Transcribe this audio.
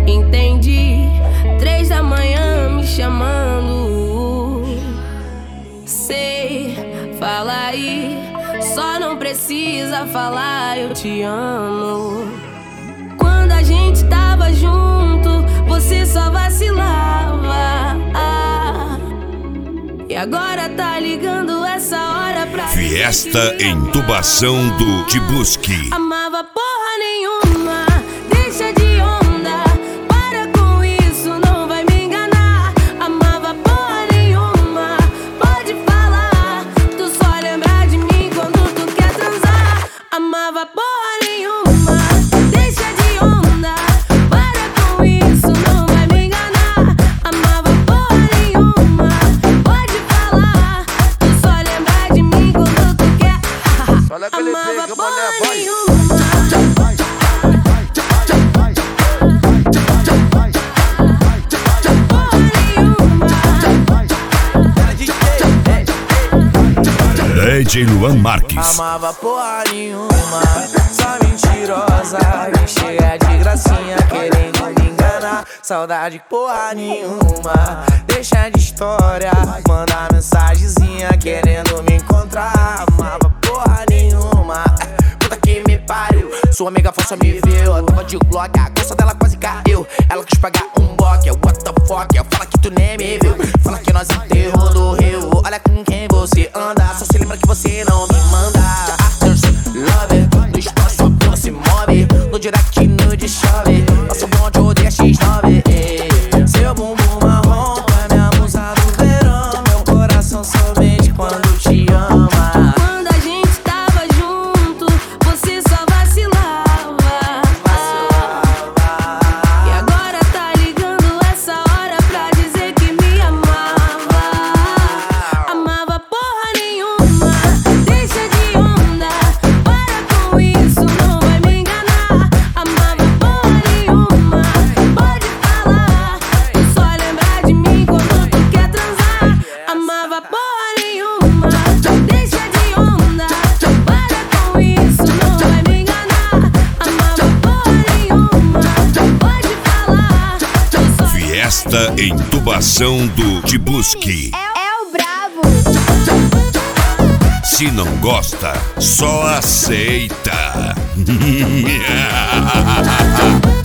Entendi, 3 da manhã me chamando. Sei, fala aí, só não precisa falar eu te amo. Quando a gente tava junto, você só vacilava. E agora tá ligando essa hora pra Fiesta Intubação do Tibuski. Amava porra nenhuma, deixa de onda, para com isso, não vai me enganar. Amava porra nenhuma, pode falar, tu só lembra de mim quando tu quer transar. Amava porra nenhuma, deixa de onda, para com isso, não vai me enganar. Amava porra nenhuma, pode falar, tu só lembra de mim quando tu quer. Amava porra nenhuma. DJ Luan Marques. Amava porra nenhuma, só mentirosa, me cheia de gracinha, querendo me enganar. Saudade porra nenhuma, deixa de história, manda mensagenzinha, querendo me encontrar. Amava porra nenhuma, puta que me pariu, sua amiga falsa me viu, eu tava de Glock, a calça dela quase caiu. Ela quis pagar um boque, what the fuck, fala que tu nem me viu, fala que nós enterrou do rio. Olha com quem você anda, só se lembra que você não me manda. Arthur's Love, no espaço sua bunda se move, no direct no de chove, nosso bonde odeia X9. Seu bumbum marrom é minha musa do verão, meu coração somente quando te ama. Quando a gente tava junto, você só vacilava. E agora tá ligando essa hora pra dizer que me amava. Amava porra nenhuma, deixa de onda, para com isso, não vai me enganar. Amava porra nenhuma, pode falar, tu só lembra de mim quando tu quer transar. Amava porra nenhuma, deixa de onda, para com isso, não vai me enganar. Amava porra nenhuma, pode falar, tu só Fiesta Intubação do Tibuski. é o brabo. Se não gosta, só aceita.